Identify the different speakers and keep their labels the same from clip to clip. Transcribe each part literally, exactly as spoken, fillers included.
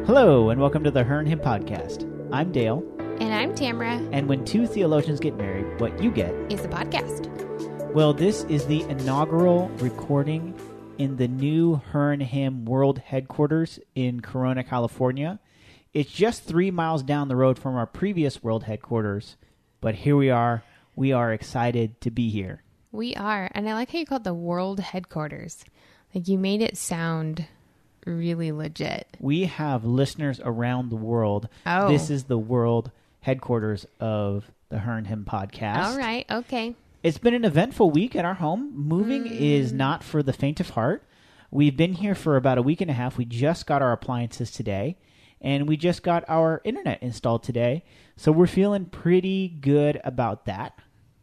Speaker 1: Hello, and welcome to the Her and Him podcast. I'm Dale.
Speaker 2: And I'm Tamara.
Speaker 1: And when two theologians get married, what you get
Speaker 2: is a podcast.
Speaker 1: Well, this is the inaugural recording in the new Her and Him World Headquarters in Corona, California. It's just three miles down the road from our previous World Headquarters, but here we are. We are excited to be here.
Speaker 2: We are, and I like how you called it the World Headquarters. Like, you made it sound really legit.
Speaker 1: We have listeners around the world.
Speaker 2: Oh.
Speaker 1: This is the World Headquarters of the Her and Him podcast.
Speaker 2: All right, okay.
Speaker 1: It's been an eventful week at our home. Moving mm. is not for the faint of heart. We've been here for about a week and a half. We just got our appliances today, and we just got our internet installed today. So we're feeling pretty good about that.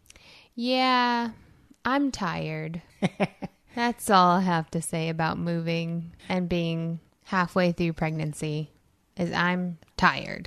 Speaker 2: Yeah, I'm tired. That's all I have to say about moving and being halfway through pregnancy is I'm tired.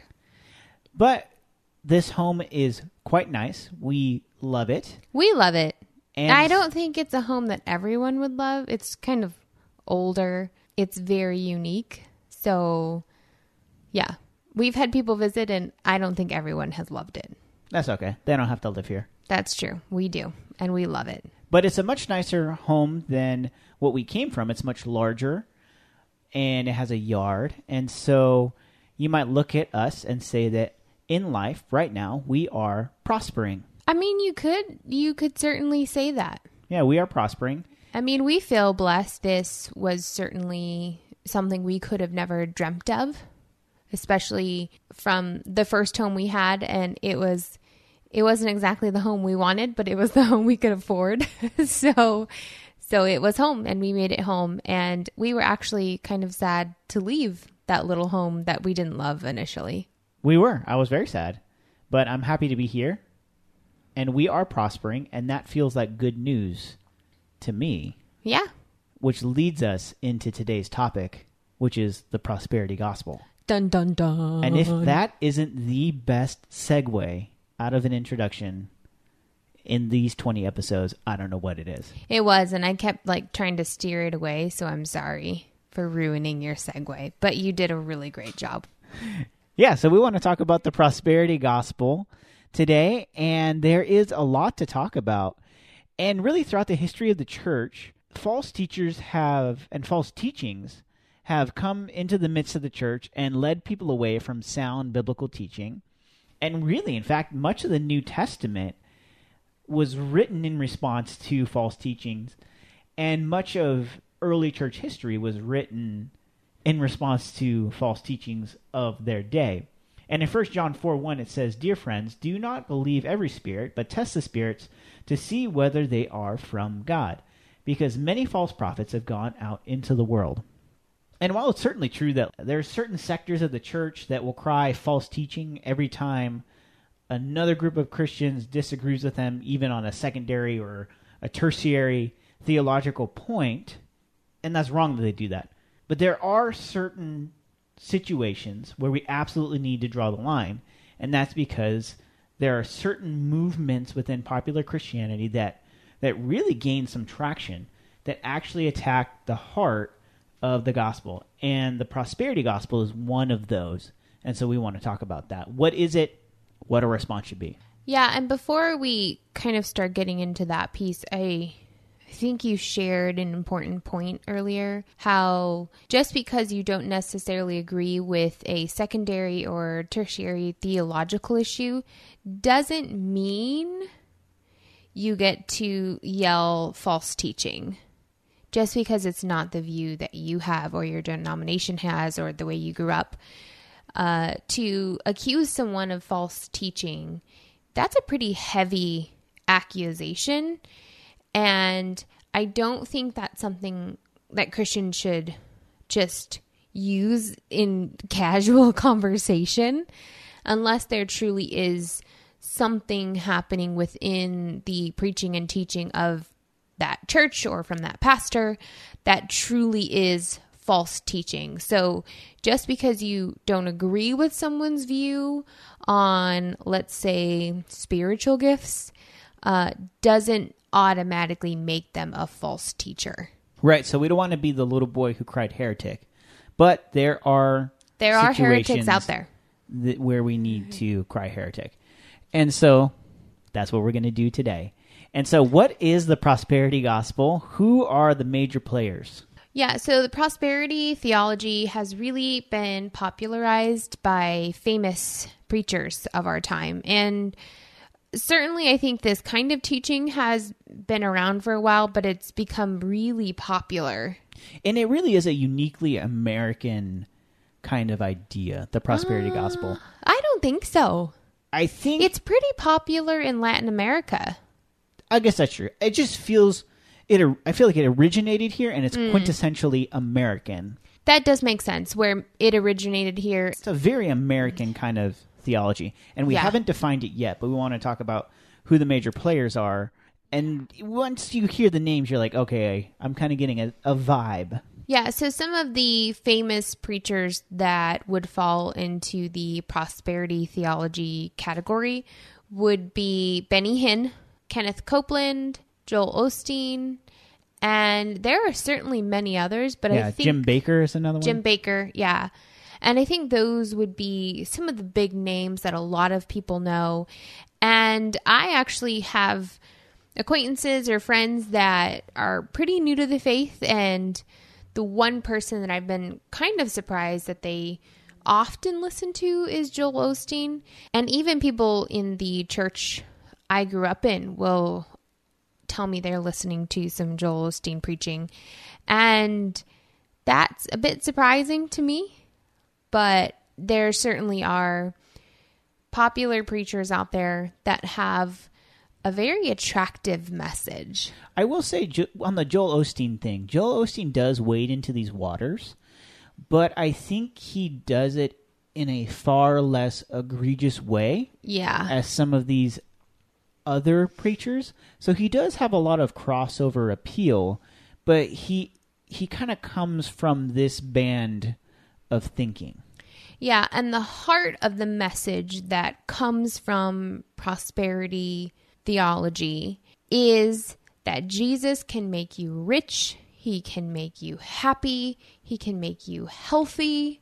Speaker 1: But this home is quite nice. We love it.
Speaker 2: We love it.
Speaker 1: And
Speaker 2: I don't think it's a home that everyone would love. It's kind of older. It's very unique. So, yeah. We've had people visit, and I don't think everyone has loved it.
Speaker 1: That's okay. They don't have to live here.
Speaker 2: That's true. We do. And we love it.
Speaker 1: But it's a much nicer home than what we came from. It's much larger, and it has a yard. And so you might look at us and say that in life right now, we are prospering.
Speaker 2: I mean, you could you could certainly say that.
Speaker 1: Yeah, we are prospering.
Speaker 2: I mean, we feel blessed. This was certainly something we could have never dreamt of, especially from the first home we had. And it was... It wasn't exactly the home we wanted, but it was the home we could afford. so so it was home, and we made it home. And we were actually kind of sad to leave that little home that we didn't love initially.
Speaker 1: We were. I was very sad. But I'm happy to be here. And we are prospering, and that feels like good news to me.
Speaker 2: Yeah.
Speaker 1: Which leads us into today's topic, which is the prosperity gospel.
Speaker 2: Dun, dun, dun.
Speaker 1: And if that isn't the best segue out of an introduction in these twenty episodes, I don't know what it is.
Speaker 2: It was, and I kept like trying to steer it away, so I'm sorry for ruining your segue, but you did a really great job.
Speaker 1: Yeah, so we want to talk about the prosperity gospel today, and there is a lot to talk about. And really throughout the history of the church, false teachers have, and false teachings have come into the midst of the church and led people away from sound biblical teaching. And really, in fact, much of the New Testament was written in response to false teachings, and much of early church history was written in response to false teachings of their day. And in First John four one, it says, "Dear friends, do not believe every spirit, but test the spirits to see whether they are from God, because many false prophets have gone out into the world." And while it's certainly true that there are certain sectors of the church that will cry false teaching every time another group of Christians disagrees with them, even on a secondary or a tertiary theological point, and that's wrong that they do that. But there are certain situations where we absolutely need to draw the line, and that's because there are certain movements within popular Christianity that, that really gain some traction, that actually attack the heart of the gospel, and the prosperity gospel is one of those, and so we want to talk about that. What is it? What a response should be.
Speaker 2: Yeah, and before we kind of start getting into that piece, I think you shared an important point earlier, how just because you don't necessarily agree with a secondary or tertiary theological issue doesn't mean you get to yell false teaching. Just because it's not the view that you have or your denomination has or the way you grew up, uh, to accuse someone of false teaching, that's a pretty heavy accusation. And I don't think that's something that Christians should just use in casual conversation unless there truly is something happening within the preaching and teaching of that church or from that pastor that truly is false teaching. So just because you don't agree with someone's view on, let's say, spiritual gifts, uh, doesn't automatically make them a false teacher.
Speaker 1: Right. So we don't want to be the little boy who cried heretic. But there are
Speaker 2: There are heretics
Speaker 1: situations
Speaker 2: out there.
Speaker 1: That, where we need to cry heretic. And so that's what we're going to do today. And so what is the prosperity gospel? Who are the major players?
Speaker 2: Yeah, so the prosperity theology has really been popularized by famous preachers of our time. And certainly I think this kind of teaching has been around for a while, but it's become really popular.
Speaker 1: And it really is a uniquely American kind of idea, the prosperity uh, gospel.
Speaker 2: I don't think so.
Speaker 1: I think
Speaker 2: it's pretty popular in Latin America.
Speaker 1: I guess that's true. It just feels it. I feel like it originated here, and it's mm. quintessentially American.
Speaker 2: That does make sense. Where it originated here,
Speaker 1: it's a very American kind of theology, and we yeah. haven't defined it yet. But we want to talk about who the major players are. And once you hear the names, you're like, okay, I'm kind of getting a, a vibe.
Speaker 2: Yeah, so some of the famous preachers that would fall into the prosperity theology category would be Benny Hinn, Kenneth Copeland, Joel Osteen, and there are certainly many others, but
Speaker 1: yeah,
Speaker 2: I think
Speaker 1: Jim Baker is another one.
Speaker 2: Jim Baker, yeah. And I think those would be some of the big names that a lot of people know. And I actually have acquaintances or friends that are pretty new to the faith, and the one person that I've been kind of surprised that they often listen to is Joel Osteen. And even people in the church I grew up in will tell me they're listening to some Joel Osteen preaching. And that's a bit surprising to me. But there certainly are popular preachers out there that have a very attractive message.
Speaker 1: I will say on the Joel Osteen thing, Joel Osteen does wade into these waters, but I think he does it in a far less egregious way.
Speaker 2: Yeah.
Speaker 1: As some of these other preachers. So he does have a lot of crossover appeal, but he he kind of comes from this band of thinking.
Speaker 2: Yeah, and the heart of the message that comes from prosperity theology is that Jesus can make you rich, he can make you happy, he can make you healthy,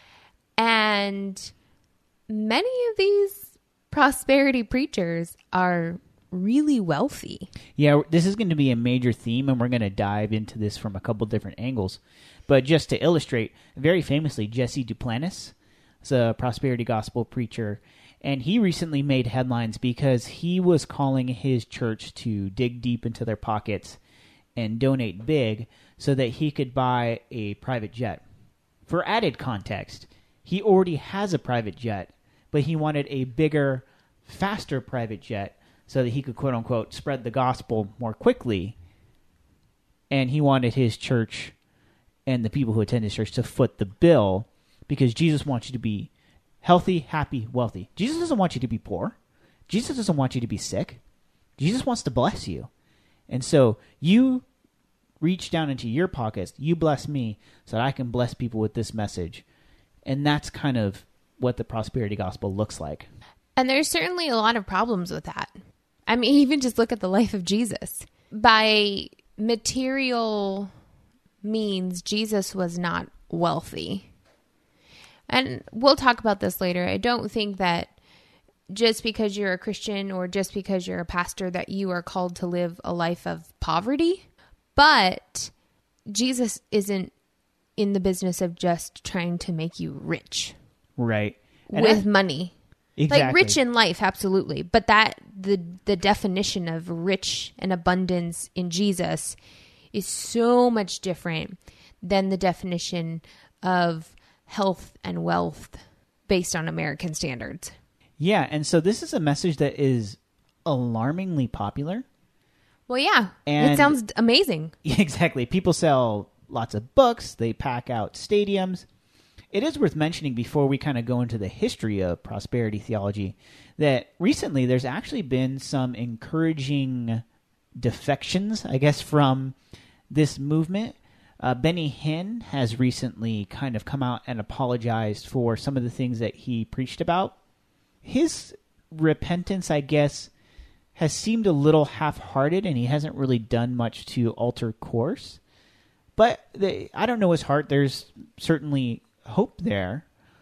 Speaker 2: and many of these prosperity preachers are really wealthy.
Speaker 1: Yeah, this is going to be a major theme, and we're going to dive into this from a couple different angles. But just to illustrate, very famously, Jesse Duplantis is a prosperity gospel preacher, and he recently made headlines because he was calling his church to dig deep into their pockets and donate big so that he could buy a private jet. For added context, he already has a private jet, but he wanted a bigger, faster private jet so that he could, quote-unquote, spread the gospel more quickly. And he wanted his church and the people who attend his church to foot the bill because Jesus wants you to be healthy, happy, wealthy. Jesus doesn't want you to be poor. Jesus doesn't want you to be sick. Jesus wants to bless you. And so you reach down into your pockets, you bless me so that I can bless people with this message. And that's kind of what the prosperity gospel looks like.
Speaker 2: And there's certainly a lot of problems with that. I mean, even just look at the life of Jesus. By material means, Jesus was not wealthy. And we'll talk about this later. I don't think that just because you're a Christian or just because you're a pastor that you are called to live a life of poverty. But Jesus isn't in the business of just trying to make you rich.
Speaker 1: Right. And
Speaker 2: with
Speaker 1: I,
Speaker 2: money.
Speaker 1: Exactly.
Speaker 2: Like rich in life, absolutely. But that the the definition of rich and abundance in Jesus is so much different than the definition of health and wealth based on American standards.
Speaker 1: Yeah, and so this is a message that is alarmingly popular.
Speaker 2: Well, yeah,
Speaker 1: and
Speaker 2: it sounds amazing.
Speaker 1: Exactly. People sell lots of books. They pack out stadiums. It is worth mentioning before we kind of go into the history of prosperity theology that recently there's actually been some encouraging defections, I guess, from this movement. Uh, Benny Hinn has recently kind of come out and apologized for some of the things that he preached about. His repentance, I guess, has seemed a little half-hearted, and he hasn't really done much to alter course. But the, I don't know his heart. There's certainly hope there.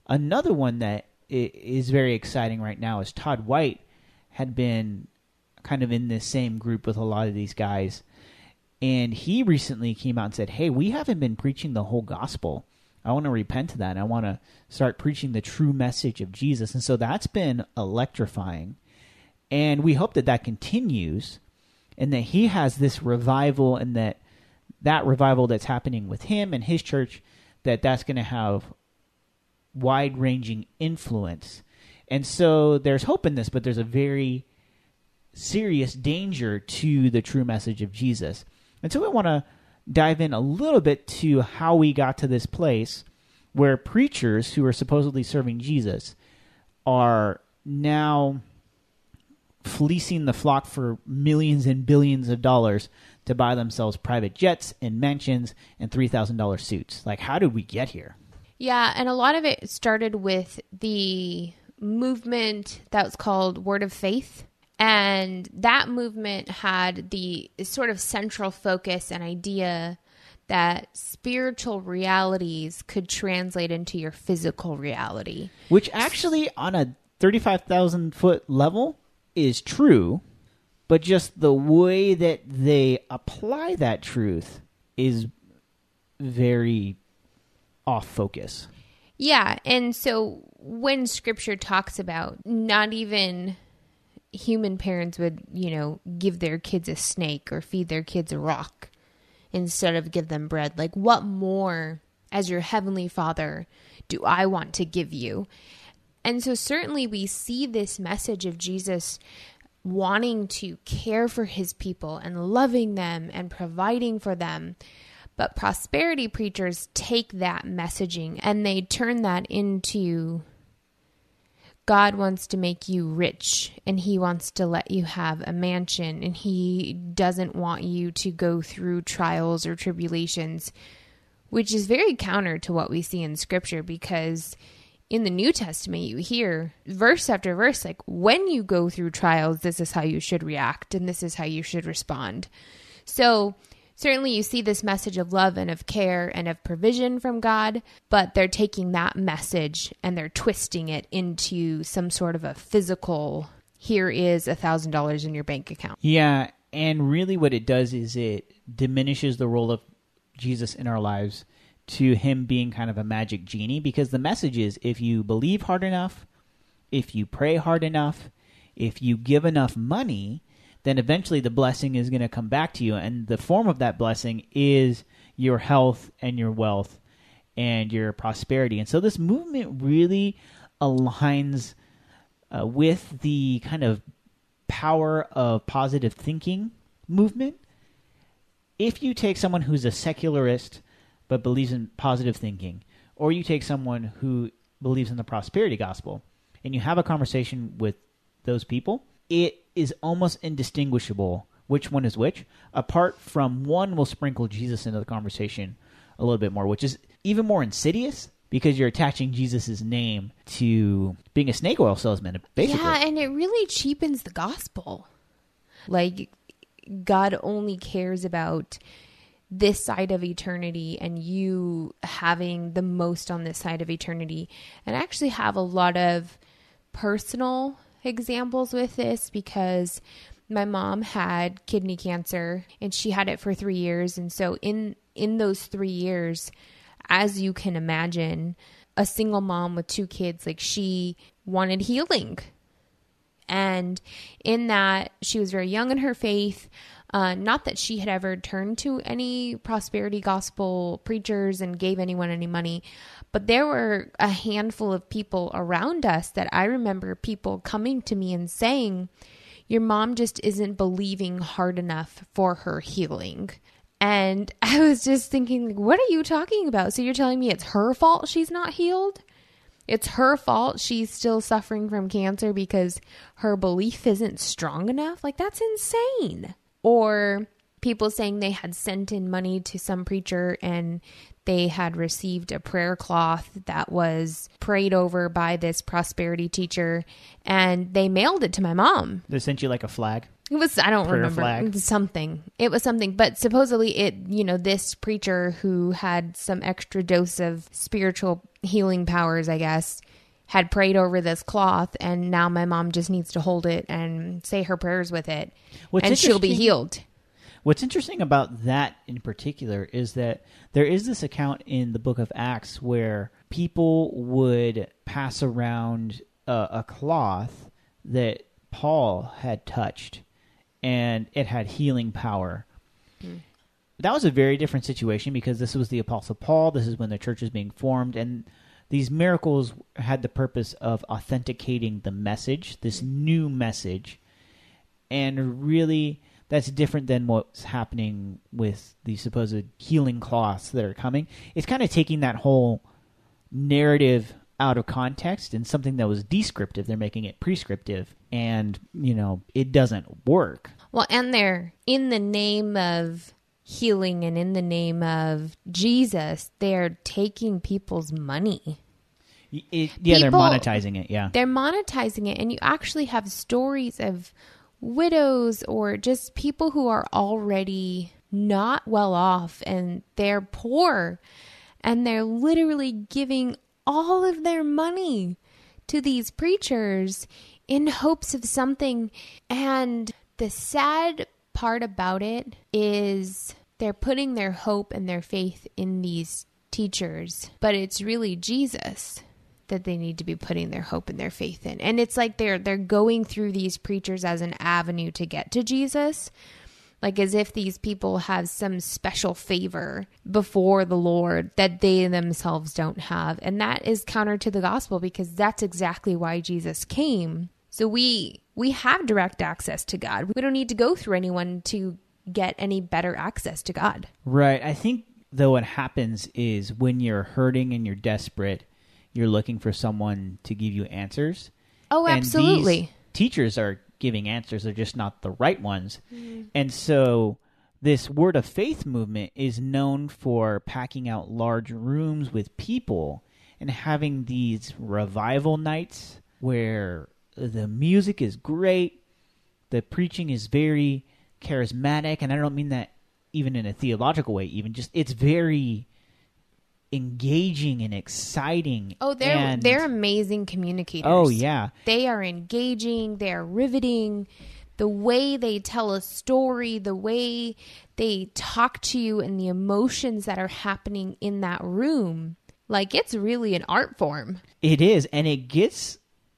Speaker 1: Another one that is very exciting right now is Todd White had been kind of in this same group with a lot of these guys. And he recently came out and said, hey, we haven't been preaching the whole gospel. I want to repent of that. And I want to start preaching the true message of Jesus. And so that's been electrifying. And we hope that that continues and that he has this revival, and that that revival that's happening with him and his church, that that's going to have wide-ranging influence. And so there's hope in this, but there's a very serious danger to the true message of Jesus. And so we want to dive in a little bit to how we got to this place where preachers who are supposedly serving Jesus are now fleecing the flock for millions and billions of dollars to buy themselves private jets and mansions and three thousand dollars suits. Like, how did we get here?
Speaker 2: Yeah, and a lot of it started with the movement that was called Word of Faith. And that movement had the sort of central focus and idea that spiritual realities could translate into your physical reality.
Speaker 1: Which actually, on a thirty-five thousand foot level, is true. But just the way that they apply that truth is very off focus.
Speaker 2: Yeah, and so when Scripture talks about not even human parents would, you know, give their kids a snake or feed their kids a rock instead of give them bread. Like, what more as your heavenly Father do I want to give you? And so certainly we see this message of Jesus wanting to care for his people and loving them and providing for them. But prosperity preachers take that messaging and they turn that into God wants to make you rich, and he wants to let you have a mansion, and he doesn't want you to go through trials or tribulations, which is very counter to what we see in Scripture, because in the New Testament, you hear verse after verse, like, when you go through trials, this is how you should react, and this is how you should respond. So certainly you see this message of love and of care and of provision from God, but they're taking that message and they're twisting it into some sort of a physical, here is a thousand dollars in your bank account.
Speaker 1: Yeah, and really what it does is it diminishes the role of Jesus in our lives to him being kind of a magic genie, because the message is, if you believe hard enough, if you pray hard enough, if you give enough money, then eventually the blessing is going to come back to you. And the form of that blessing is your health and your wealth and your prosperity. And so this movement really aligns uh, with the kind of power of positive thinking movement. If you take someone who's a secularist but believes in positive thinking, or you take someone who believes in the prosperity gospel, and you have a conversation with those people, it is almost indistinguishable which one is which, apart from one will sprinkle Jesus into the conversation a little bit more, which is even more insidious because you're attaching Jesus' name to being a snake oil salesman, basically.
Speaker 2: Yeah, and it really cheapens the gospel. Like, God only cares about this side of eternity and you having the most on this side of eternity. And I actually have a lot of personal examples with this because my mom had kidney cancer and she had it for three years. And so in, in those three years, as you can imagine, a single mom with two kids, like, she wanted healing. And in that, she was very young in her faith. Uh, not that she had ever turned to any prosperity gospel preachers and gave anyone any money, but there were a handful of people around us that I remember people coming to me and saying, your mom just isn't believing hard enough for her healing. And I was just thinking, what are you talking about? So you're telling me it's her fault she's not healed? It's her fault she's still suffering from cancer because her belief isn't strong enough? Like, that's insane. Or people saying they had sent in money to some preacher and they had received a prayer cloth that was prayed over by this prosperity teacher and they mailed it to my mom.
Speaker 1: They sent you like a flag?
Speaker 2: It was, I don't
Speaker 1: prayer
Speaker 2: remember,
Speaker 1: flag.
Speaker 2: something. It was something, but supposedly it, you know, this preacher who had some extra dose of spiritual healing powers, I guess, had prayed over this cloth, and now my mom just needs to hold it and say her prayers with it,
Speaker 1: What's
Speaker 2: and she'll be
Speaker 1: interesting-
Speaker 2: healed.
Speaker 1: What's interesting about that in particular is that there is this account in the book of Acts where people would pass around a, a cloth that Paul had touched, and it had healing power. Mm. That was a very different situation because this was the Apostle Paul. This is when the church is being formed, and these miracles had the purpose of authenticating the message, this new message, and really that's different than what's happening with the supposed healing cloths that are coming. It's kind of taking that whole narrative out of context and something that was descriptive. They're making it prescriptive, and, you know, it doesn't work.
Speaker 2: Well, and they're in the name of healing and in the name of Jesus, they're taking people's money.
Speaker 1: It, yeah,
Speaker 2: People,
Speaker 1: they're monetizing it, yeah.
Speaker 2: They're monetizing it, and you actually have stories of widows or just people who are already not well off, and they're poor, and they're literally giving all of their money to these preachers in hopes of something. And the sad part about it is they're putting their hope and their faith in these teachers, but it's really Jesus that they need to be putting their hope and their faith in. And it's like they're they're going through these preachers as an avenue to get to Jesus, like as if these people have some special favor before the Lord that they themselves don't have. And that is counter to the gospel, because that's exactly why Jesus came. So we we have direct access to God. We don't need to go through anyone to get any better access to God.
Speaker 1: Right. I think, though, what happens is when you're hurting and you're desperate, you're looking for someone to give you answers.
Speaker 2: Oh, absolutely.
Speaker 1: And these teachers are giving answers. They're just not the right ones. Mm. And so this Word of Faith movement is known for packing out large rooms with people and having these revival nights where the music is great, the preaching is very charismatic, and I don't mean that even in a theological way, even just it's very engaging and exciting.
Speaker 2: Oh, they're
Speaker 1: and,
Speaker 2: they're amazing communicators.
Speaker 1: Oh, yeah.
Speaker 2: They are engaging, they're riveting. The way they tell a story, the way they talk to you, and the emotions that are happening in that room, like it's really an art form.
Speaker 1: It is, and it gets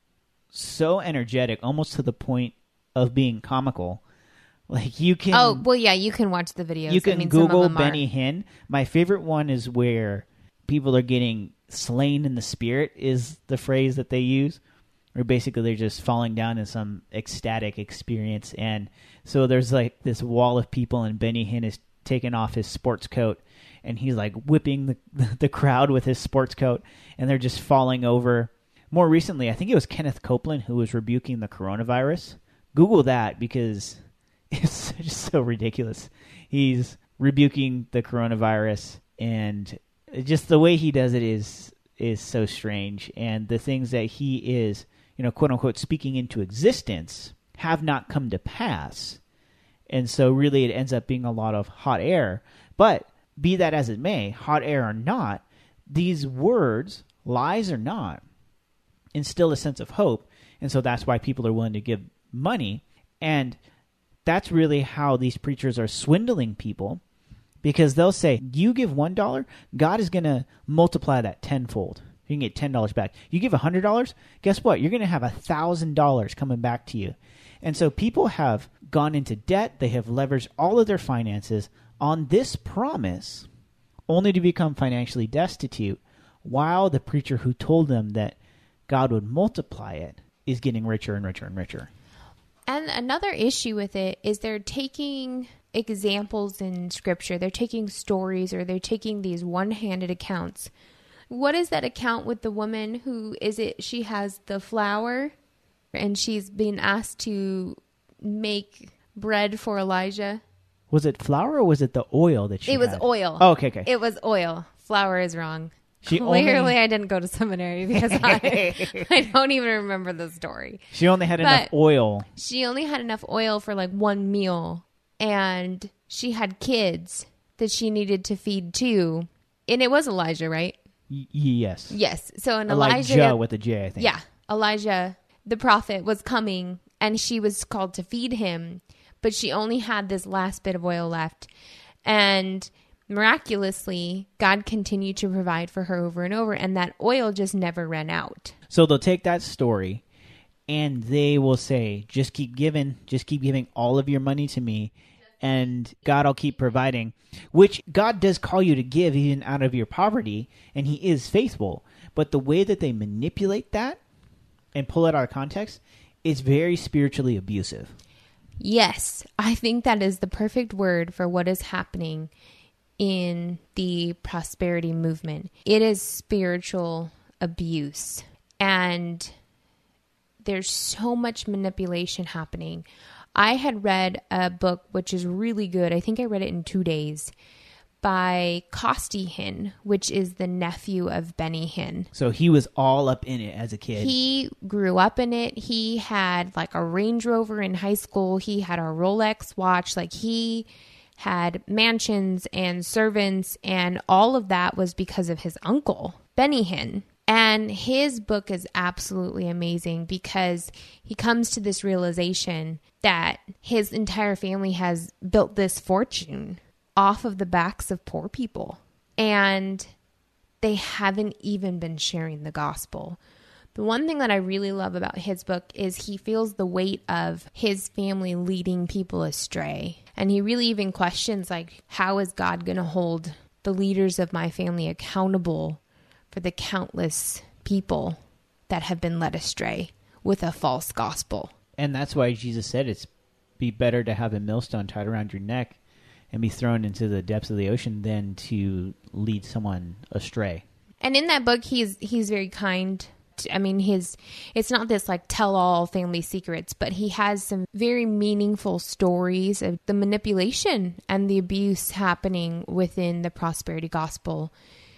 Speaker 1: so energetic, almost to the point of being comical. Like you can.
Speaker 2: Oh, well, yeah, you can watch the videos.
Speaker 1: You can
Speaker 2: I mean,
Speaker 1: Google
Speaker 2: some of them
Speaker 1: Benny
Speaker 2: are.
Speaker 1: Hinn. My favorite one is where people are getting slain in the spirit, is the phrase that they use. Or basically they're just falling down in some ecstatic experience. And so there's like this wall of people, and Benny Hinn is taking off his sports coat, and he's like whipping the, the crowd with his sports coat, and they're just falling over. More recently, I think it was Kenneth Copeland who was rebuking the coronavirus. Google that, because it's just so ridiculous. He's rebuking the coronavirus, and just the way he does it is is so strange. And the things that he is, you know, quote unquote, speaking into existence have not come to pass. And so really it ends up being a lot of hot air. But be that as it may, hot air or not, these words, lies or not, instill a sense of hope. And so that's why people are willing to give money. And that's really how these preachers are swindling people, because they'll say, you give one dollar, God is going to multiply that tenfold. You can get ten dollars back. You give one hundred dollars, guess what? You're going to have one thousand dollars coming back to you. And so people have gone into debt. They have leveraged all of their finances on this promise, only to become financially destitute, while the preacher who told them that God would multiply it is getting richer and richer and richer.
Speaker 2: And another issue with it is they're taking examples in scripture. They're taking stories, or they're taking these one-handed accounts. What is that account with the woman who is it? She has the flour, and she's being asked to make bread for Elijah.
Speaker 1: Was it flour or was it the oil that she
Speaker 2: It was
Speaker 1: had?
Speaker 2: oil.
Speaker 1: Oh, okay, okay.
Speaker 2: It was oil. Flour is wrong.
Speaker 1: She
Speaker 2: Clearly,
Speaker 1: only,
Speaker 2: I didn't go to seminary because I, I don't even remember the story.
Speaker 1: She only had enough
Speaker 2: But
Speaker 1: oil.
Speaker 2: She only had enough oil for like one meal, and she had kids that she needed to feed too. And it was Elijah, right?
Speaker 1: Y- yes.
Speaker 2: Yes. So in
Speaker 1: Elijah,
Speaker 2: Elijah,
Speaker 1: with a J, I think.
Speaker 2: yeah, Elijah, the prophet, was coming, and she was called to feed him, but she only had this last bit of oil left. And miraculously, God continued to provide for her over and over, and that oil just never ran out.
Speaker 1: So they'll take that story and they will say, just keep giving, just keep giving all of your money to me, and God will keep providing, which God does call you to give even out of your poverty, and he is faithful. But the way that they manipulate that and pull it out of context is very spiritually abusive.
Speaker 2: Yes, I think that is the perfect word for what is happening in the prosperity movement. It is spiritual abuse, and there's so much manipulation happening. I had read a book which is really good. I think I read it in two days by Costi Hinn, which is the nephew of Benny Hinn.
Speaker 1: So he was all up in it as a kid.
Speaker 2: He grew up in it. He had like a Range Rover in high school. He had a Rolex watch. Like he had mansions and servants, and all of that was because of his uncle, Benny Hinn. And his book is absolutely amazing because he comes to this realization that his entire family has built this fortune off of the backs of poor people. And they haven't even been sharing the gospel. The one thing that I really love about his book is he feels the weight of his family leading people astray. And he really even questions, like, how is God going to hold the leaders of my family accountable for the countless people that have been led astray with a false gospel?
Speaker 1: And that's why Jesus said it's be better to have a millstone tied around your neck and be thrown into the depths of the ocean than to lead someone astray.
Speaker 2: And in that book, he's he's very kind. To, I mean, his it's not this like tell-all family secrets, but he has some very meaningful stories of the manipulation and the abuse happening within the prosperity gospel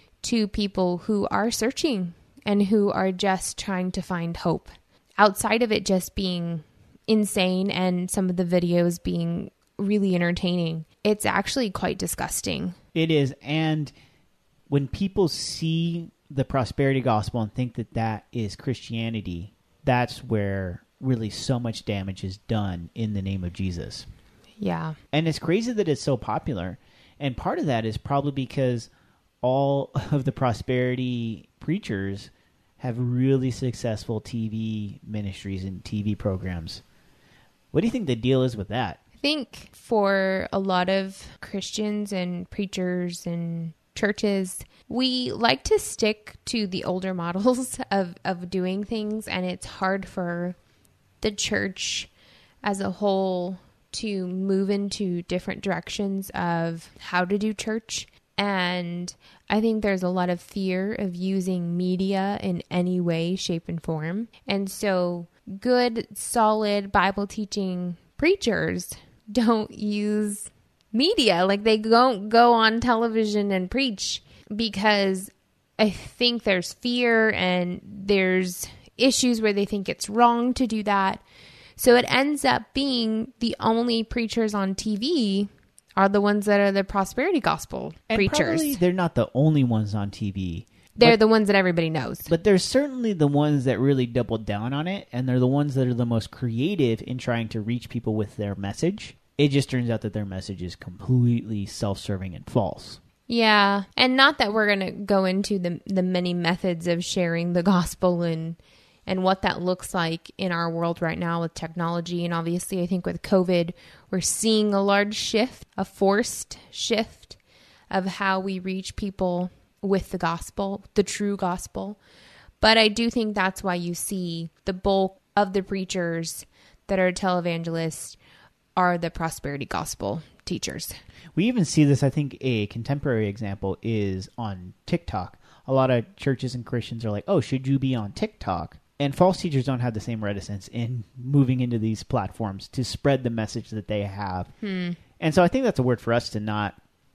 Speaker 2: to people who are searching and who are just trying to find hope. Outside of it just being insane and some of the videos being really entertaining, it's actually quite disgusting.
Speaker 1: It is. And when people see the prosperity gospel and think that that is Christianity, that's where really so much damage is done in the name of Jesus.
Speaker 2: Yeah.
Speaker 1: And it's crazy that it's so popular. And part of that is probably because all of the prosperity preachers have really successful T V ministries and T V programs. What do you think the deal is with that?
Speaker 2: I think for a lot of Christians and preachers and churches, we like to stick to the older models of, of doing things, and it's hard for the church as a whole to move into different directions of how to do church. And I think there's a lot of fear of using media in any way, shape, and form. And so good, solid Bible teaching preachers don't use media. Like, they don't go on television and preach because I think there's fear and there's issues where they think it's wrong to do that. So it ends up being the only preachers on T V are the ones that are the prosperity gospel
Speaker 1: and
Speaker 2: preachers.
Speaker 1: Probably they're not the only ones on T V.
Speaker 2: They're
Speaker 1: but,
Speaker 2: the ones that everybody knows.
Speaker 1: But they're certainly the ones that really double down on it, and they're the ones that are the most creative in trying to reach people with their message. It just turns out that their message is completely self-serving and false.
Speaker 2: Yeah, and not that we're going to go into the the many methods of sharing the gospel and and what that looks like in our world right now with technology. And obviously, I think with COVID, we're seeing a large shift, a forced shift of how we reach people with the gospel, the true gospel. But I do think that's why you see the bulk of the preachers that are televangelists are the prosperity gospel teachers.
Speaker 1: We even see this, I think a contemporary example is on TikTok. A lot of churches and Christians are like, oh, should you be on TikTok? And false teachers don't have the same reticence in moving into these platforms to spread the message that they have.
Speaker 2: Hmm.
Speaker 1: And so I think that's a word for us to not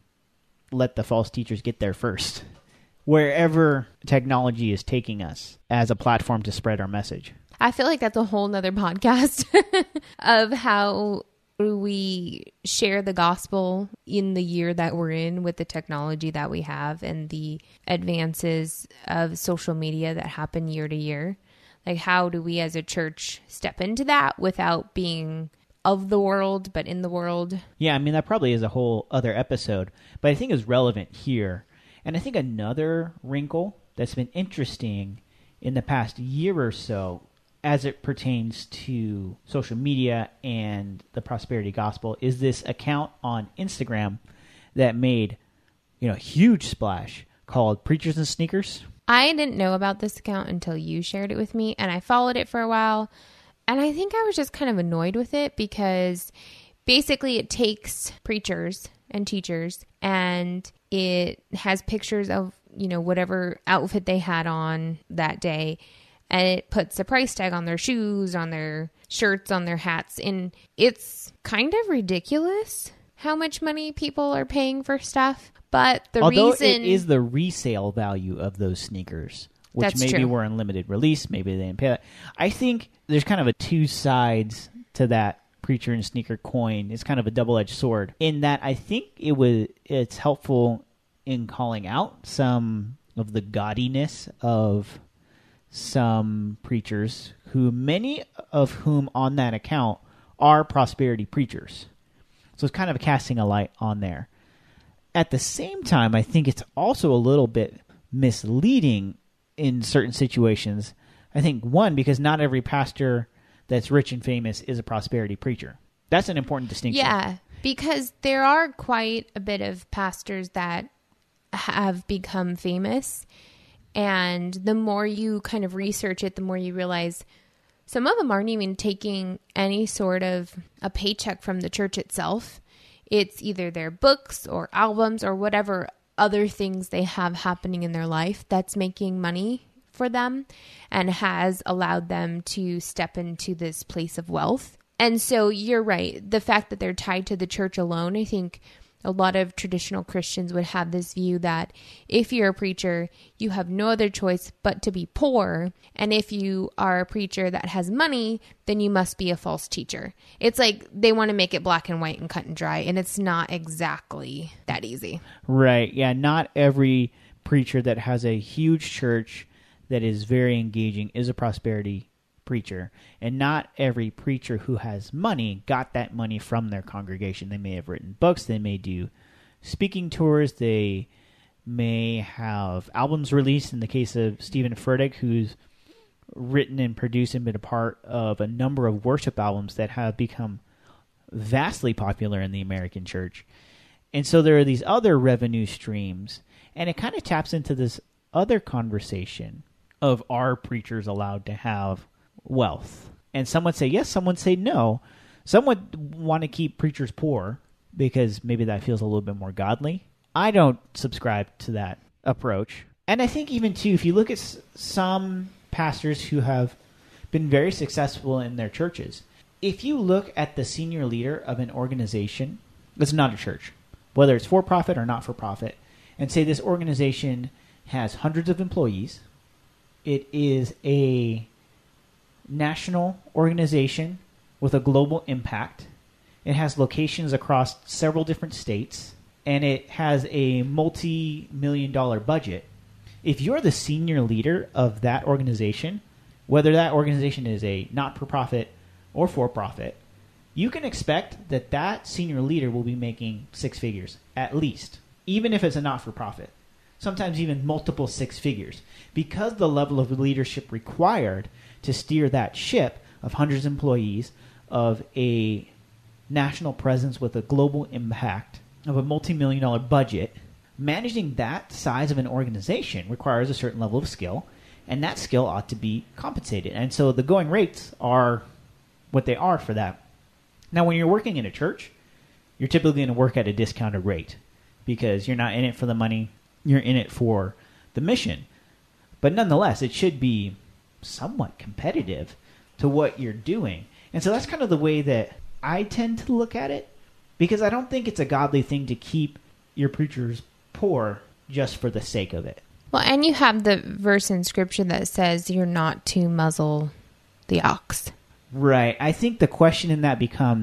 Speaker 1: let the false teachers get there first, wherever technology is taking us as a platform to spread our message.
Speaker 2: I feel like that's a whole nother podcast of how do we share the gospel in the year that we're in with the technology that we have and the advances of social media that happen year to year? Like, how do we as a church step into that without being of the world, but in the world?
Speaker 1: Yeah, I mean, that probably is a whole other episode, but I think it's relevant here. And I think another wrinkle that's been interesting in the past year or so as it pertains to social media and the prosperity gospel is this account on Instagram that made, you know, a huge splash called Preachers and Sneakers.
Speaker 2: I didn't know about this account until you shared it with me, and I followed it for a while. And I think I was just kind of annoyed with it because basically it takes preachers and teachers and it has pictures of, you know, whatever outfit they had on that day. And it puts a price tag on their shoes, on their shirts, on their hats. And it's kind of ridiculous how much money people are paying for stuff. But the
Speaker 1: Although
Speaker 2: reason...
Speaker 1: it is the resale value of those sneakers, which
Speaker 2: That's
Speaker 1: maybe
Speaker 2: true.
Speaker 1: were in limited release, maybe they didn't pay that. I think there's kind of a two sides to that preacher and sneaker coin. It's kind of a double-edged sword in that I think it was it's helpful in calling out some of the gaudiness of some preachers, who many of whom on that account are prosperity preachers. So it's kind of casting a light on there. At the same time, I think it's also a little bit misleading in certain situations. I think, one, because not every pastor that's rich and famous is a prosperity preacher. That's an important distinction.
Speaker 2: Yeah, because there are quite a bit of pastors that have become famous. And the more you kind of research it, the more you realize some of them aren't even taking any sort of a paycheck from the church itself. It's either their books or albums or whatever other things they have happening in their life that's making money for them and has allowed them to step into this place of wealth. And so you're right. The fact that they're tied to the church alone, I think a lot of traditional Christians would have this view that if you're a preacher, you have no other choice but to be poor. And if you are a preacher that has money, then you must be a false teacher. It's like they want to make it black and white and cut and dry, and it's not exactly that easy.
Speaker 1: Right. Yeah, not every preacher that has a huge church that is very engaging is a prosperity preacher, and not every preacher who has money got that money from their congregation. They may have written books, they may do speaking tours, they may have albums released. In the case of Stephen Furtick, who's written and produced and been a part of a number of worship albums that have become vastly popular in the American church. And so there are these other revenue streams, and it kind of taps into this other conversation of, are preachers allowed to have wealth? And some would say yes, some would say no. Some would want to keep preachers poor because maybe that feels a little bit more godly. I don't subscribe to that approach. And I think even too, if you look at s- some pastors who have been very successful in their churches, if you look at the senior leader of an organization that's not a church, whether it's for-profit or not-for-profit, and say this organization has hundreds of employees, it is a national organization with a global impact. It has locations across several different states, and it has a multi-million dollar budget. If you're the senior leader of that organization, whether that organization is a not-for-profit or for-profit, you can expect that that senior leader will be making six figures, at least, even if it's a not-for-profit. Sometimes even multiple six figures, because the level of leadership required to steer that ship of hundreds of employees, of a national presence with a global impact, of a multi-million dollar budget. Managing that size of an organization requires a certain level of skill, and that skill ought to be compensated. And so the going rates are what they are for that. Now, when you're working in a church, you're typically going to work at a discounted rate because you're not in it for the money, you're in it for the mission. But nonetheless, it should be somewhat competitive to what you're doing. And so that's kind of the way that I tend to look at it, because I don't think it's a godly thing to keep your preachers poor just for the sake of it.
Speaker 2: Well, and you have the verse in Scripture that says you're not to muzzle the ox.
Speaker 1: Right. I think the question in that becomes,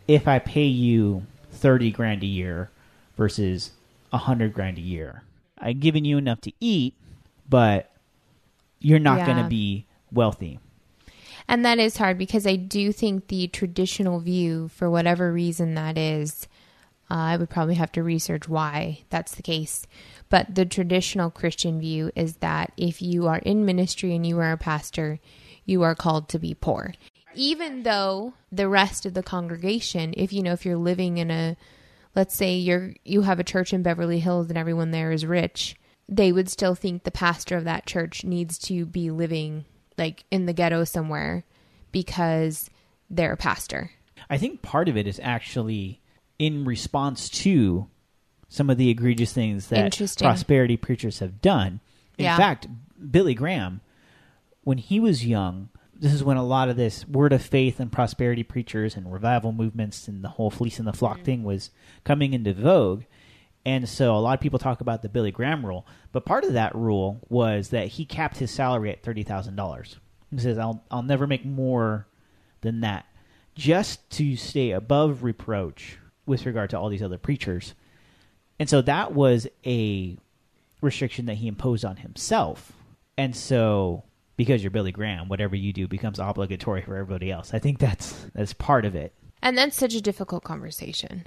Speaker 1: if I pay you thirty grand a year versus a hundred grand a year. I've given you enough to eat, but you're not
Speaker 2: Yeah.
Speaker 1: going to be wealthy.
Speaker 2: And that is hard because I do think the traditional view, for whatever reason that is, uh, I would probably have to research why that's the case. But the traditional Christian view is that if you are in ministry and you are a pastor, you are called to be poor. Even though the rest of the congregation, if you know, if you're living in a, let's say you're you have a church in Beverly Hills and everyone there is rich, they would still think the pastor of that church needs to be living like in the ghetto somewhere because they're a pastor.
Speaker 1: I think part of it is actually in response to some of the egregious things that
Speaker 2: Interesting.
Speaker 1: prosperity preachers have done. In
Speaker 2: Yeah.
Speaker 1: fact, Billy Graham, when he was young, this is when a lot of this word of faith and prosperity preachers and revival movements and the whole fleece and the flock mm-hmm. thing was coming into vogue. And so a lot of people talk about the Billy Graham rule, but part of that rule was that he capped his salary at thirty thousand dollars. He says, I'll, I'll never make more than that, just to stay above reproach with regard to all these other preachers. And so that was a restriction that he imposed on himself. And so because you're Billy Graham, whatever you do becomes obligatory for everybody else. I think that's that's part of it.
Speaker 2: And that's such a difficult conversation.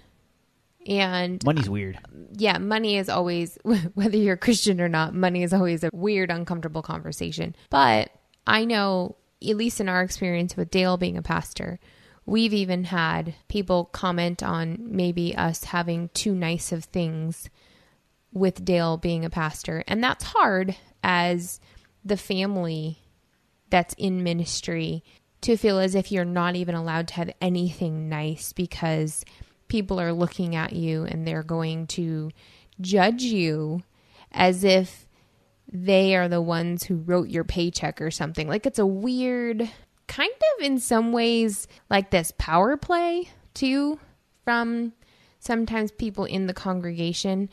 Speaker 2: And
Speaker 1: money's weird.
Speaker 2: Yeah, money is always, whether you're a Christian or not, money is always a weird, uncomfortable conversation. But I know, at least in our experience with Dale being a pastor, we've even had people comment on maybe us having too nice of things with Dale being a pastor. And that's hard as the family that's in ministry to feel as if you're not even allowed to have anything nice because people are looking at you and they're going to judge you as if they are the ones who wrote your paycheck or something. Like it's a weird, kind of in some ways like this power play too from sometimes people in the congregation.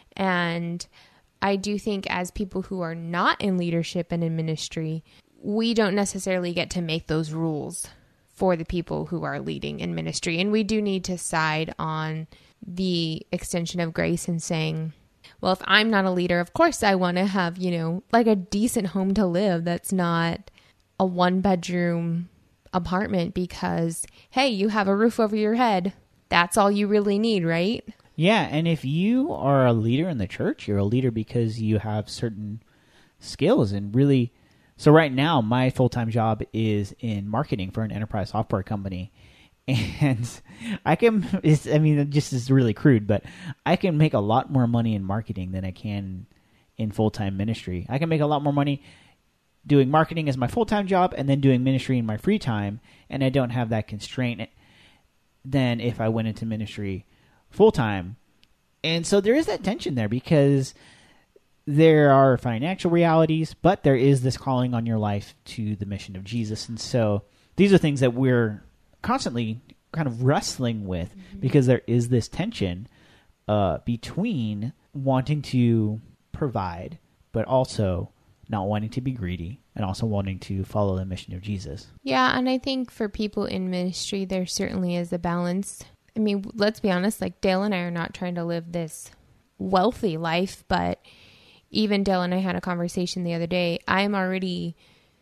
Speaker 2: And I do think as people who are not in leadership and in ministry, we don't necessarily get to make those rules for the people who are leading in ministry. And we do need to side on the extension of grace and saying, well, if I'm not a leader, of course I want to have, you know, like a decent home to live that's not a one bedroom apartment because, hey, you have a roof over your head. That's all you really need, right?
Speaker 1: Yeah. And if you are a leader in the church, you're a leader because you have certain skills and really. So right now, my full-time job is in marketing for an enterprise software company. And I can, it's, I mean, it just is really crude, but I can make a lot more money in marketing than I can in full-time ministry. I can make a lot more money doing marketing as my full-time job and then doing ministry in my free time, and I don't have that constraint than if I went into ministry full-time. And so there is that tension there because there are financial realities, but there is this calling on your life to the mission of Jesus. And so these are things that we're constantly kind of wrestling with mm-hmm. because there is this tension uh, between wanting to provide, but also not wanting to be greedy and also wanting to follow the mission of Jesus.
Speaker 2: Yeah, and I think for people in ministry, there certainly is a balance. I mean, let's be honest, like Dale and I are not trying to live this wealthy life, but even Dale and I had a conversation the other day. I'm already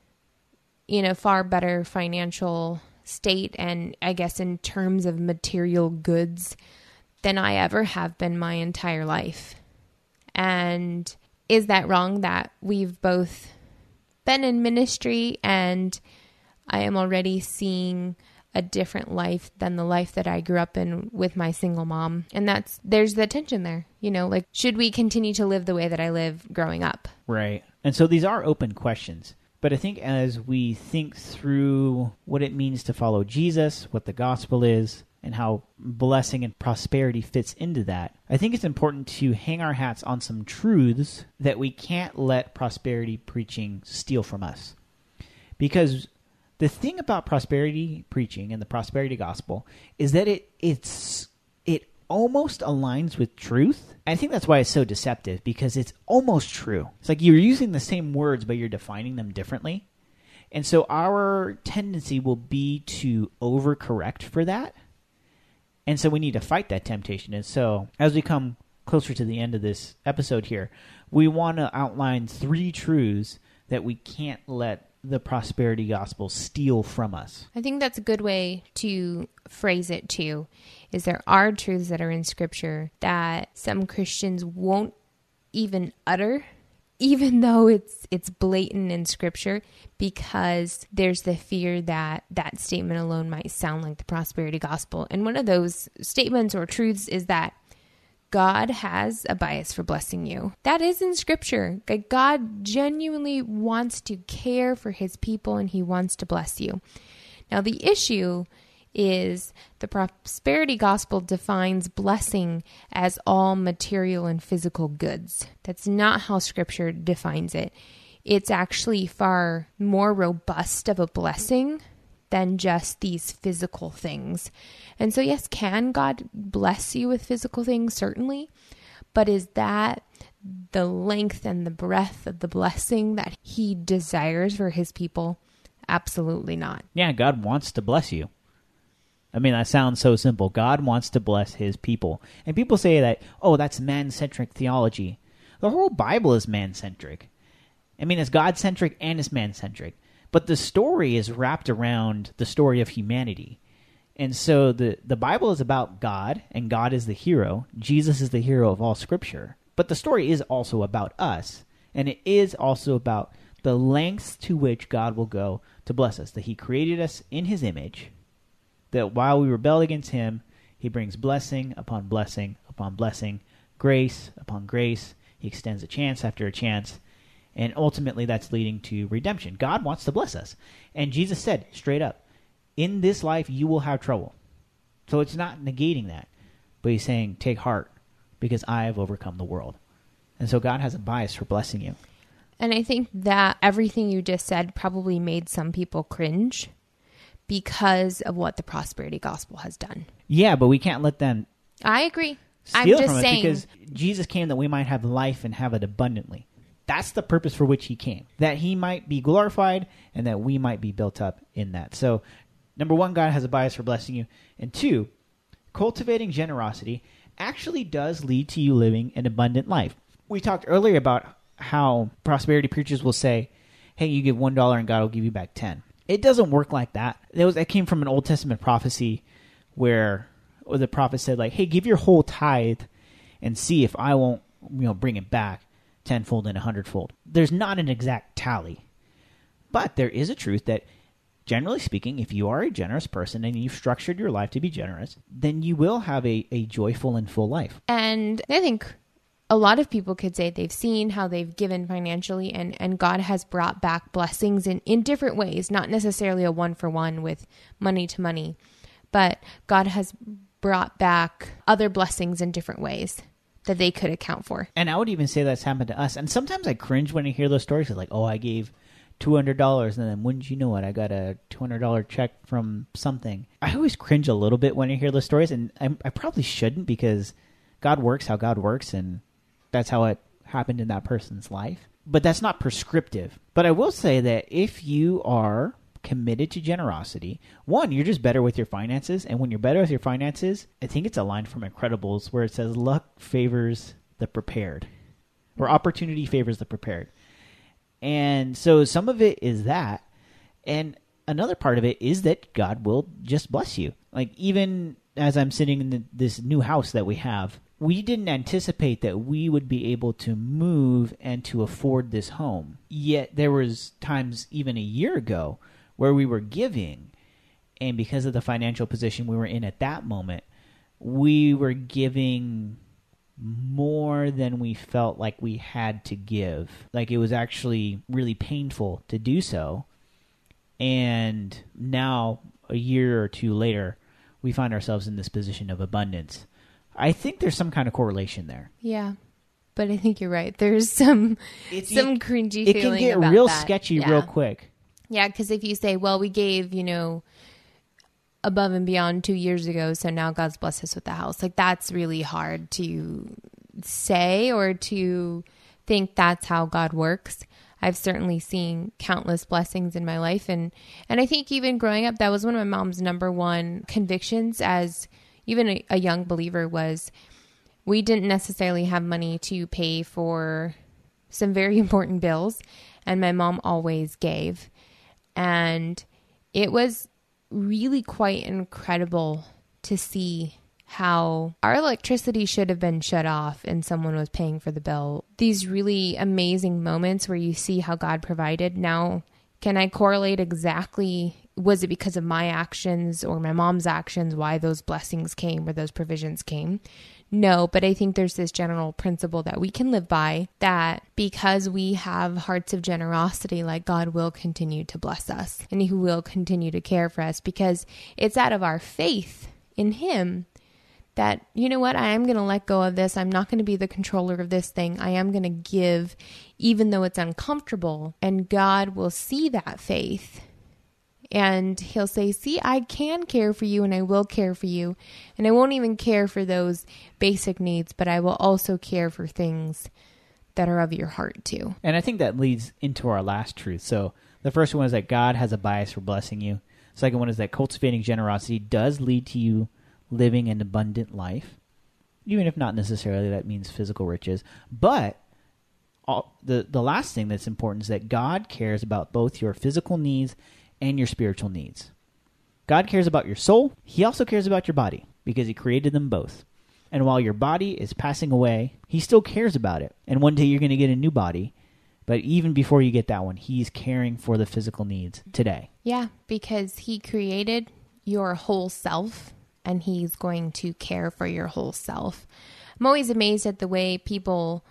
Speaker 2: in a far better financial state and I guess in terms of material goods than I ever have been my entire life. And is that wrong that we've both been in ministry and I am already seeing a different life than the life that I grew up in with my single mom? And that's, there's the tension there, you know, like, should we continue to live the way that I lived growing up?
Speaker 1: Right. And so these are open questions. But I think as we think through what it means to follow Jesus, what the gospel is, and how blessing and prosperity fits into that, I think it's important to hang our hats on some truths that we can't let prosperity preaching steal from us. Because the thing about prosperity preaching and the prosperity gospel is that it it's it almost aligns with truth. I think that's why it's so deceptive, because it's almost true. It's like you're using the same words, but you're defining them differently. And so our tendency will be to overcorrect for that And so we need to fight that temptation. And so as we come closer to the end of this episode here, we want to outline three truths that we can't let the prosperity gospel steal from us.
Speaker 2: I think that's a good way to phrase it too, is there are truths that are in Scripture that some Christians won't even utter, even though it's it's blatant in Scripture, because there's the fear that that statement alone might sound like the prosperity gospel. And one of those statements or truths is that God has a bias for blessing you. That is in Scripture. Like, God genuinely wants to care for his people and he wants to bless you. Now, the issue is the prosperity gospel defines blessing as all material and physical goods. That's not how Scripture defines it. It's actually far more robust of a blessing than just these physical things. And so, yes, can God bless you with physical things? Certainly. But is that the length and the breadth of the blessing that he desires for his people? Absolutely not.
Speaker 1: Yeah, God wants to bless you. I mean, that sounds so simple. God wants to bless his people. And people say that, oh, that's man-centric theology. The whole Bible is man-centric. I mean, it's God-centric and it's man-centric. But the story is wrapped around the story of humanity. And so the, the Bible is about God, and God is the hero. Jesus is the hero of all Scripture. But the story is also about us, and it is also about the lengths to which God will go to bless us, that he created us in his image, that while we rebel against him, he brings blessing upon blessing upon blessing, grace upon grace. He extends a chance after a chance. And ultimately, that's leading to redemption. God wants to bless us. And Jesus said straight up, in this life, you will have trouble. So it's not negating that. But he's saying, take heart, because I have overcome the world. And so God has a bias for blessing you.
Speaker 2: And I think that everything you just said probably made some people cringe because of what the prosperity gospel has done.
Speaker 1: Yeah, but we can't let them
Speaker 2: I agree.
Speaker 1: steal
Speaker 2: I'm just
Speaker 1: from
Speaker 2: saying,
Speaker 1: it, because Jesus came that we might have life and have it abundantly. That's the purpose for which he came, that he might be glorified and that we might be built up in that. So, number one, God has a bias for blessing you. And two, cultivating generosity actually does lead to you living an abundant life. We talked earlier about how prosperity preachers will say, hey, you give one dollar and God will give you back ten. It doesn't work like that. It was, that came from an Old Testament prophecy where, where the prophet said, like, hey, give your whole tithe and see if I won't, you know, bring it back tenfold and a hundredfold. There's not an exact tally. But there is a truth that, generally speaking, if you are a generous person and you've structured your life to be generous, then you will have a, a joyful and full life.
Speaker 2: And I think a lot of people could say they've seen how they've given financially, and, and God has brought back blessings in, in different ways, not necessarily a one-for-one with money to money, but God has brought back other blessings in different ways that they could account for.
Speaker 1: And I would even say that's happened to us. And sometimes I cringe when I hear those stories. It's like, oh, I gave two hundred dollars, and then wouldn't you know it, I got a two hundred dollars check from something. I always cringe a little bit when I hear those stories, and I, I probably shouldn't, because God works how God works, and that's how it happened in that person's life. But that's not prescriptive. But I will say that if you are committed to generosity, one, you're just better with your finances. And when you're better with your finances, I think it's a line from Incredibles where it says, luck favors the prepared, or opportunity favors the prepared. And so some of it is that. And another part of it is that God will just bless you. Like, even as I'm sitting in the, this new house that we have, we didn't anticipate that we would be able to move and to afford this home. Yet there was times even a year ago where we were giving, and because of the financial position we were in at that moment, we were giving more than we felt like we had to give. Like, it was actually really painful to do so. And now, a year or two later, we find ourselves in this position of abundance. I think there's some kind of correlation there.
Speaker 2: Yeah. But I think you're right. There's some
Speaker 1: It's,
Speaker 2: some
Speaker 1: it,
Speaker 2: cringy
Speaker 1: it
Speaker 2: feeling
Speaker 1: can get
Speaker 2: about
Speaker 1: real
Speaker 2: that.
Speaker 1: sketchy
Speaker 2: Yeah.
Speaker 1: real quick.
Speaker 2: Yeah, because if you say, well, we gave, you know, above and beyond two years ago, so now God's blessed us with the house. Like, that's really hard to say or to think that's how God works. I've certainly seen countless blessings in my life. And, and I think even growing up, that was one of my mom's number one convictions as even a, a young believer, was we didn't necessarily have money to pay for some very important bills, and my mom always gave. And it was really quite incredible to see how our electricity should have been shut off and someone was paying for the bill. These really amazing moments where you see how God provided. Now, can I correlate exactly, was it because of my actions or my mom's actions, why those blessings came or those provisions came? No, but I think there's this general principle that we can live by, that because we have hearts of generosity, like God will continue to bless us and He will continue to care for us, because it's out of our faith in Him that, you know what, I am going to let go of this. I'm not going to be the controller of this thing. I am going to give, even though it's uncomfortable. And God will see that faith. And He'll say, see, I can care for you and I will care for you. And I won't even care for those basic needs, but I will also care for things that are of your heart too.
Speaker 1: And I think that leads into our last truth. So the first one is that God has a bias for blessing you. Second one is that cultivating generosity does lead to you living an abundant life, even if not necessarily that means physical riches. But all, the, the last thing that's important is that God cares about both your physical needs and your spiritual needs. God cares about your soul. He also cares about your body because He created them both. And while your body is passing away, He still cares about it. And one day you're going to get a new body. But even before you get that one, He's caring for the physical needs today.
Speaker 2: Yeah, because He created your whole self, and He's going to care for your whole self. I'm always amazed at the way people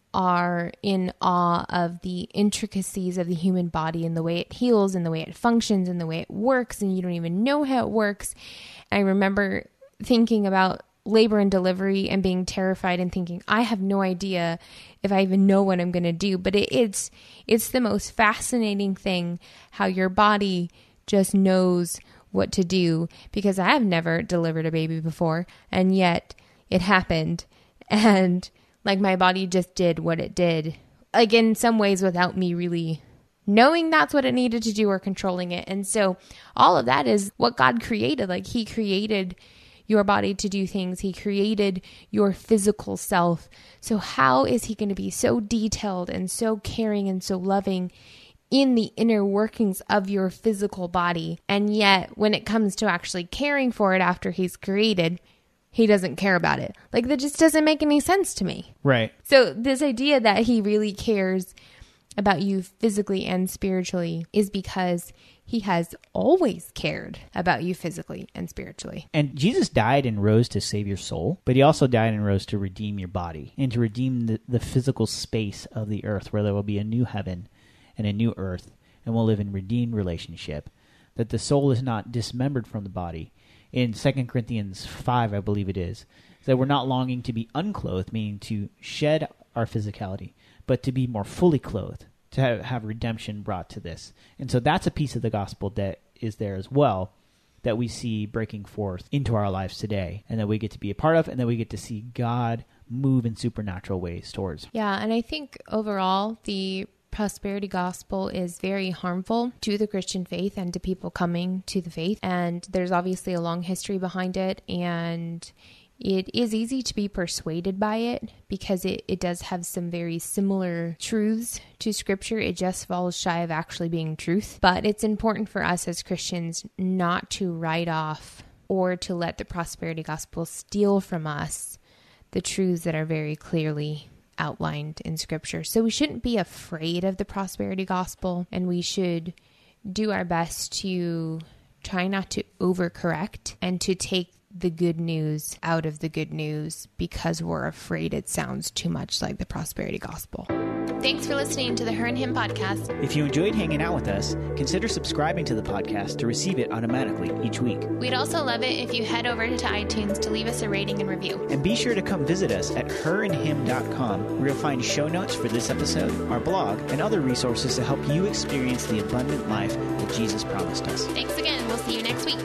Speaker 2: are in awe of the intricacies of the human body and the way it heals and the way it functions and the way it works, and you don't even know how it works. I remember thinking about labor and delivery and being terrified and thinking, I have no idea if I even know what I'm going to do. But it, it's it's the most fascinating thing how your body just knows what to do, because I have never delivered a baby before, and yet it happened. And like my body just did what it did, like in some ways without me really knowing that's what it needed to do or controlling it. And so all of that is what God created. Like He created your body to do things. He created your physical self. So how is He going to be so detailed and so caring and so loving in the inner workings of your physical body? And yet when it comes to actually caring for it after He's created, He doesn't care about it. Like, that just doesn't make any sense to me.
Speaker 1: Right.
Speaker 2: So this idea that He really cares about you physically and spiritually is because He has always cared about you physically and spiritually.
Speaker 1: And Jesus died and rose to save your soul, but He also died and rose to redeem your body and to redeem the, the physical space of the earth, where there will be a new heaven and a new earth, and we'll live in redeemed relationship, that the soul is not dismembered from the body. In Second Corinthians five, I believe it is, that we're not longing to be unclothed, meaning to shed our physicality, but to be more fully clothed, to have, have redemption brought to this. And so that's a piece of the gospel that is there as well, that we see breaking forth into our lives today, and that we get to be a part of, and that we get to see God move in supernatural ways towards.
Speaker 2: Yeah, and I think overall, the prosperity gospel is very harmful to the Christian faith and to people coming to the faith. And there's obviously a long history behind it, and it is easy to be persuaded by it because it, it does have some very similar truths to Scripture. It just falls shy of actually being truth. But it's important for us as Christians not to write off or to let the prosperity gospel steal from us the truths that are very clearly outlined in Scripture. So we shouldn't be afraid of the prosperity gospel, and we should do our best to try not to overcorrect and to take the good news out of the good news because we're afraid it sounds too much like the prosperity gospel. Thanks for listening to the Her and Him podcast.
Speaker 1: If you enjoyed hanging out with us, consider subscribing to the podcast to receive it automatically each week.
Speaker 2: We'd also love it if you head over to iTunes to leave us a rating and review.
Speaker 1: And be sure to come visit us at her and him dot com, where you'll find show notes for this episode, our blog, and other resources to help you experience the abundant life that Jesus promised us.
Speaker 2: Thanks again. We'll see you next week.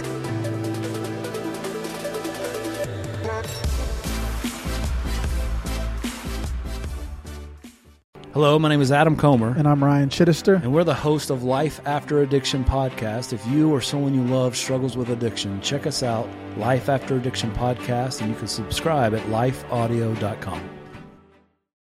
Speaker 3: Hello, my name is Adam Comer.
Speaker 4: And I'm Ryan Chittister.
Speaker 3: And we're the host of Life After Addiction podcast. If you or someone you love struggles with addiction, check us out, Life After Addiction podcast, and you can subscribe at life audio dot com.